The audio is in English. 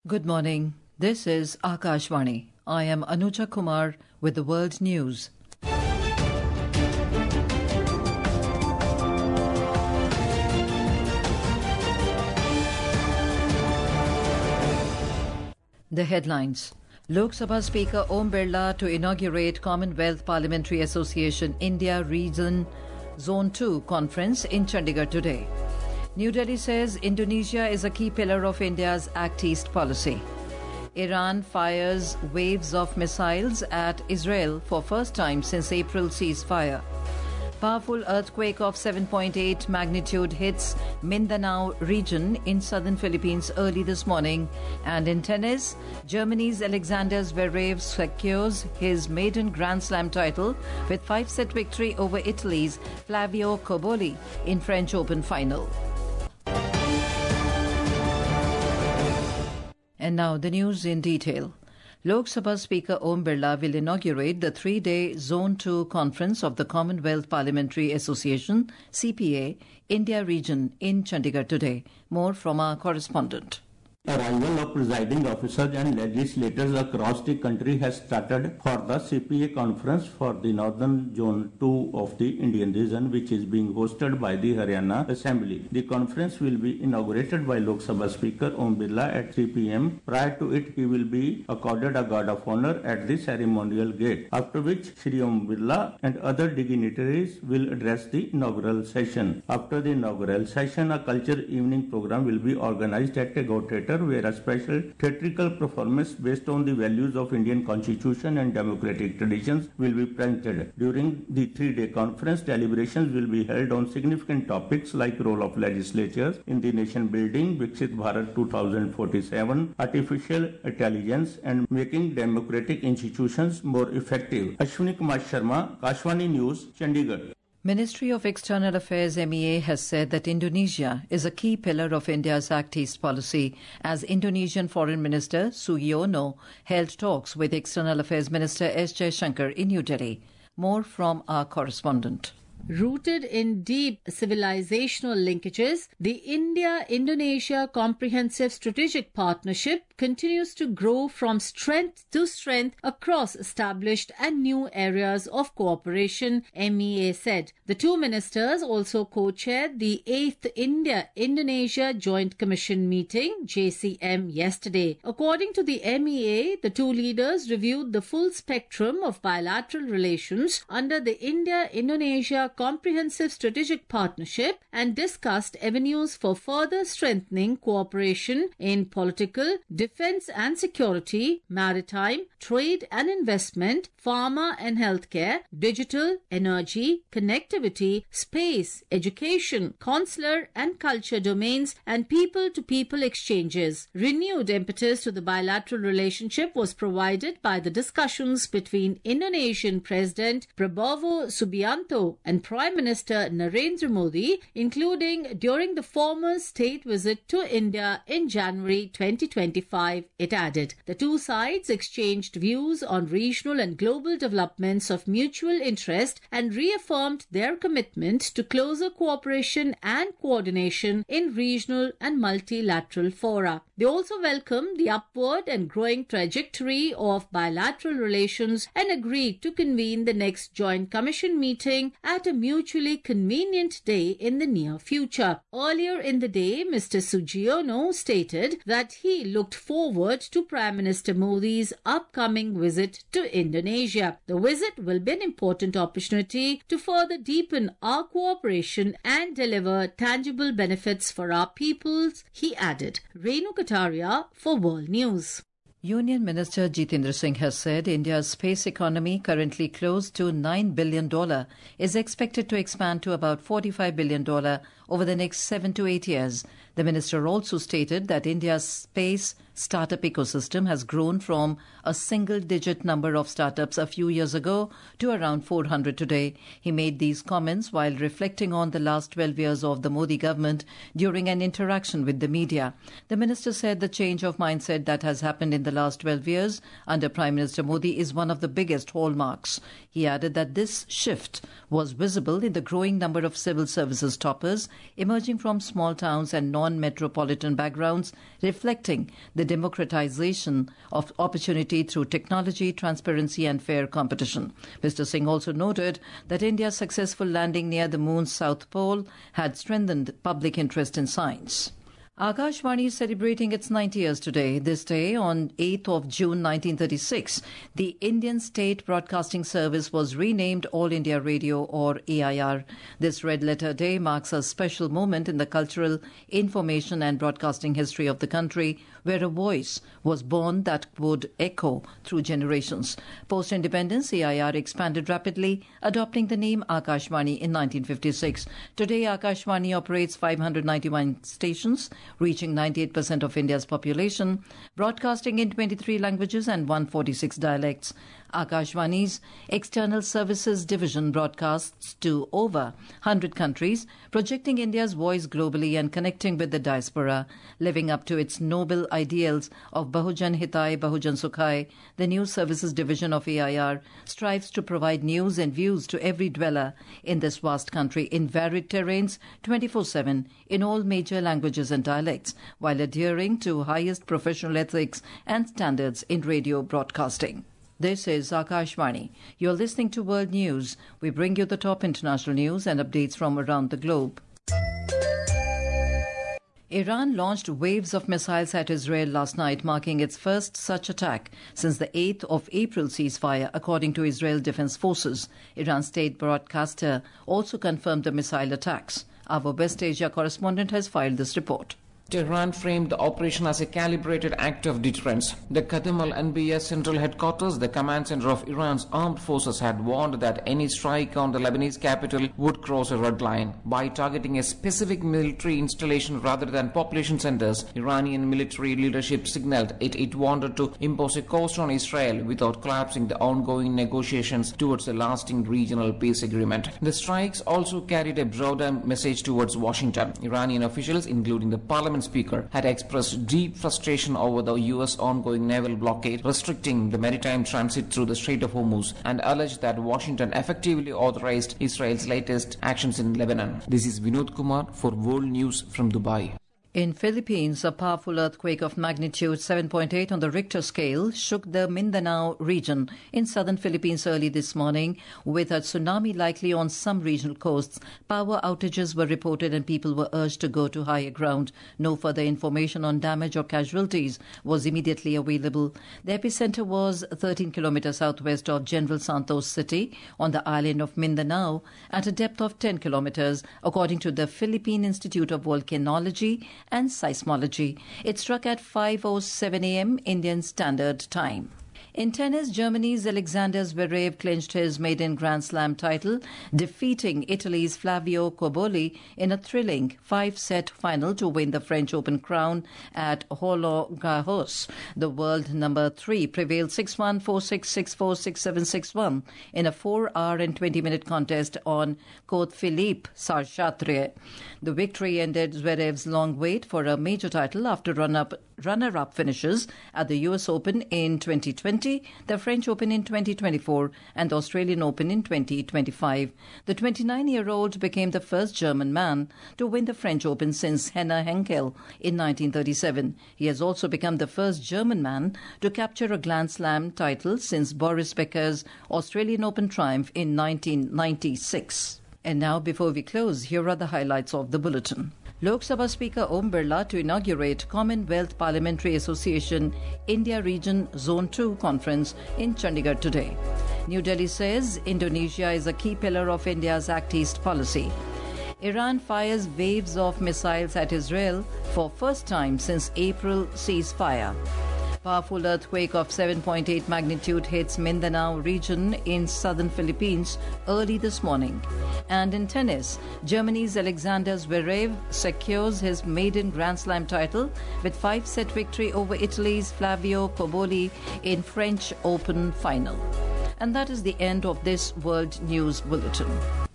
Good morning. This is Akashvani. I am Anuja Kumar with the World News. The headlines. Lok Sabha Speaker Om Birla to inaugurate Commonwealth Parliamentary Association India Region Zone 2 conference in Chandigarh today. New Delhi says Indonesia is a key pillar of India's Act East policy. Iran fires waves of missiles at Israel for first time since April ceasefire. Powerful earthquake of 7.8 magnitude hits Mindanao region in southern Philippines early this morning. And in tennis, Germany's Alexander Zverev secures his maiden Grand Slam title with 5-set victory over Italy's Flavio Cobolli in French Open final. And now the news in detail. Lok Sabha Speaker Om Birla will inaugurate the 3-day Zone 2 conference of the Commonwealth Parliamentary Association, CPA, India region in Chandigarh today. More from our correspondent. Arrival of presiding officers and legislators across the country has started for the CPA conference for the Northern Zone 2 of the Indian region, which is being hosted by the Haryana Assembly. The conference will be inaugurated by Lok Sabha Speaker Om Birla at 3 p.m. Prior to it, he will be accorded a guard of honor at the ceremonial gate, after which Shri Om Birla and other dignitaries will address the inaugural session. After the inaugural session, a culture evening program will be organized at Tagore Theatre, where a special theatrical performance based on the values of Indian Constitution and democratic traditions will be presented. During the 3-day conference, deliberations will be held on significant topics like role of legislatures in the nation building, Viksit Bharat 2047, artificial intelligence, and making democratic institutions more effective. Ashwini Kumar Sharma, Akashvani News, Chandigarh. Ministry of External Affairs MEA has said that Indonesia is a key pillar of India's Act East policy as Indonesian Foreign Minister Sugiono held talks with External Affairs Minister S. Jaishankar in New Delhi. More from our correspondent. Rooted in deep civilizational linkages, the India-Indonesia Comprehensive Strategic Partnership continues to grow from strength to strength across established and new areas of cooperation, MEA said. The two ministers also co-chaired the 8th India-Indonesia Joint Commission meeting, JCM, yesterday. According to the MEA, the two leaders reviewed the full spectrum of bilateral relations under the India-Indonesia Comprehensive Strategic Partnership and discussed avenues for further strengthening cooperation in political, defense and security, maritime, trade and investment, pharma and healthcare, digital, energy, connectivity, space, education, consular and culture domains, and people-to-people exchanges. Renewed impetus to the bilateral relationship was provided by the discussions between Indonesian President Prabowo Subianto and Prime Minister Narendra Modi, including during the former's state visit to India in January 2025, it added. The two sides exchanged views on regional and global developments of mutual interest and reaffirmed their commitment to closer cooperation and coordination in regional and multilateral fora. They also welcomed the upward and growing trajectory of bilateral relations and agreed to convene the next Joint Commission meeting at a mutually convenient day in the near future. Earlier in the day, Mr. Sugiono stated that he looked forward to Prime Minister Modi's upcoming visit to Indonesia. The visit will be an important opportunity to further deepen our cooperation and deliver tangible benefits for our peoples, he added. Renu Kataria for World News. Union Minister Jitendra Singh has said India's space economy, currently close to $9 billion, is expected to expand to about $45 billion over the next 7 to 8 years. The minister also stated that India's space startup ecosystem has grown from a single-digit number of startups a few years ago to around 400 today. He made these comments while reflecting on the last 12 years of the Modi government during an interaction with the media. The minister said the change of mindset that has happened in the last 12 years under Prime Minister Modi is one of the biggest hallmarks. He added that this shift was visible in the growing number of civil services toppers emerging from small towns and non non-metropolitan backgrounds, reflecting the democratization of opportunity through technology, transparency and fair competition. Mr. Singh also noted that India's successful landing near the moon's south pole had strengthened public interest in science. Akashvani is celebrating its 90 years today. This day, on 8th of June 1936, the Indian State Broadcasting Service was renamed All India Radio or AIR. This Red Letter Day marks a special moment in the cultural, information and broadcasting history of the country, where a voice was born that would echo through generations. Post-independence, AIR expanded rapidly, adopting the name Akashvani in 1956. Today, Akashvani operates 591 stations, reaching 98% of India's population, broadcasting in 23 languages and 146 dialects. Akashvani's External Services Division broadcasts to over 100 countries, projecting India's voice globally and connecting with the diaspora. Living up to its noble ideals of Bahujan Hitai, Bahujan Sukhai, the News Services Division of AIR strives to provide news and views to every dweller in this vast country in varied terrains 24/7 in all major languages and dialects, while adhering to highest professional ethics and standards in radio broadcasting. This is Akashvani. You're listening to World News. We bring you the top international news and updates from around the globe. Iran launched waves of missiles at Israel last night, marking its first such attack since the 8th of April ceasefire, according to Israel Defense Forces. Iran's state broadcaster also confirmed the missile attacks. Our West Asia correspondent has filed this report. Tehran framed the operation as a calibrated act of deterrence. The Qadim al-Anbiya Central Headquarters, the command center of Iran's armed forces, had warned that any strike on the Lebanese capital would cross a red line. By targeting a specific military installation rather than population centers, Iranian military leadership signaled it wanted to impose a cost on Israel without collapsing the ongoing negotiations towards a lasting regional peace agreement. The strikes also carried a broader message towards Washington. Iranian officials, including the parliament speaker, had expressed deep frustration over the U.S. ongoing naval blockade restricting the maritime transit through the Strait of Hormuz and alleged that Washington effectively authorized Israel's latest actions in Lebanon. This is Vinod Kumar for World News from Dubai. In Philippines, a powerful earthquake of magnitude 7.8 on the Richter scale shook the Mindanao region in southern Philippines early this morning, with a tsunami likely on some regional coasts. Power outages were reported and people were urged to go to higher ground. No further information on damage or casualties was immediately available. The epicenter was 13 kilometers southwest of General Santos City on the island of Mindanao at a depth of 10 kilometers, according to the Philippine Institute of Volcanology and Seismology. It struck at 5:07 a.m. Indian Standard Time. In tennis, Germany's Alexander Zverev clinched his maiden Grand Slam title, defeating Italy's Flavio Cobolli in a thrilling 5-set final to win the French Open crown at Roland Garros. The world number 3 prevailed 6-1, 4-6, 6-4, 6-7, 6-1 in a 4-hour and 20-minute contest on Côte Philippe Sarchatre. The victory ended Zverev's long wait for a major title after runner-up finishes at the US Open in 2020, the French Open in 2024 and the Australian Open in 2025. The 29-year-old became the first German man to win the French Open since Henner Henkel in 1937. He has also become the first German man to capture a Grand Slam title since Boris Becker's Australian Open triumph in 1996. And now, before we close, here are the highlights of the bulletin. Lok Sabha Speaker Om Birla to inaugurate Commonwealth Parliamentary Association India Region Zone 2 conference in Chandigarh today. New Delhi says Indonesia is a key pillar of India's Act East policy. Iran fires waves of missiles at Israel for first time since April ceasefire. Powerful earthquake of 7.8 magnitude hits Mindanao region in southern Philippines early this morning. And in tennis, Germany's Alexander Zverev secures his maiden Grand Slam title with 5-set victory over Italy's Flavio Cobolli in French Open final. And that is the end of this World News Bulletin.